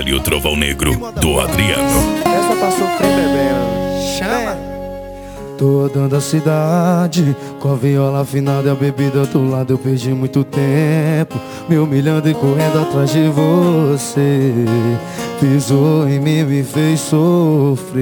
ele o Trovão Negro do Adriano. Essa pra sofrer, bebê. Chama. Tô andando a cidade com a viola afinada e a bebida do lado. Eu perdi muito tempo me humilhando e correndo atrás de você. Pisou em mim, me fez sofrer.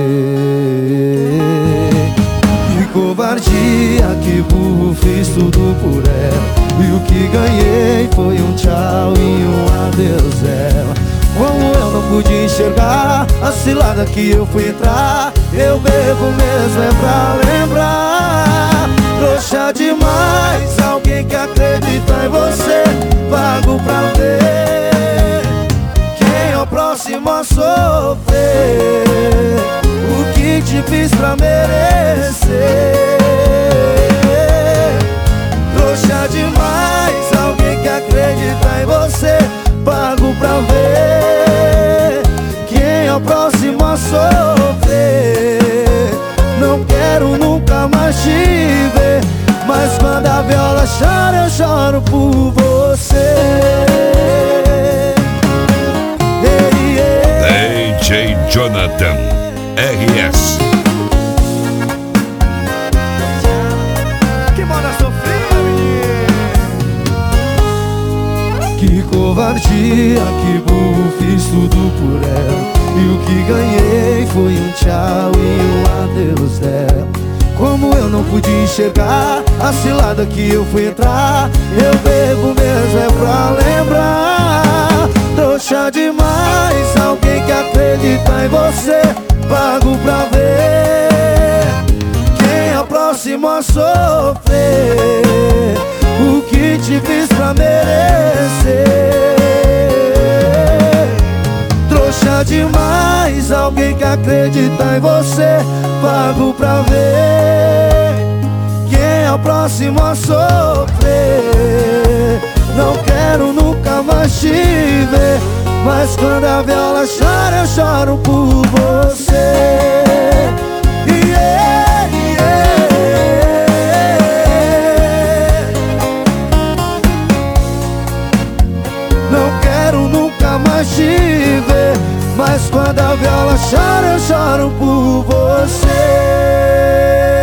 Que covardia, que burro, fiz tudo por ela. E o que ganhei foi um tchau e um adeus dela. Como eu não pude enxergar a cilada que eu fui entrar, eu bebo mesmo é pra lembrar. Trouxa demais, alguém que acredita em você, pago pra ver quem é o próximo a sofrer. O que te fiz pra merecer? Trouxa demais, alguém que acredita em você, pago pra ver quem é o próximo a sofrer. Não quero nunca mais te ver, mas quando a viola chora eu choro por você. DJ Jonathan RS. Que moda sofrida, menino. Que covardia, que burro, fiz tudo por ela. E o que ganhei foi um tchau e um adeus dela. Como eu não pude enxergar a cilada que eu fui entrar, eu bebo mesmo é pra lembrar. Trouxa demais, alguém que acredita em você, pago pra ver quem é o próximo a sofrer. O que te fiz pra merecer? Trouxa demais, alguém que acredita em você, pago pra ver quem é o próximo a sofrer. Não quero nunca mais te ver, mas quando a viola chora eu choro por você. Yeah, yeah. Não quero nunca mais te ver, mas quando a viola chora eu choro por você.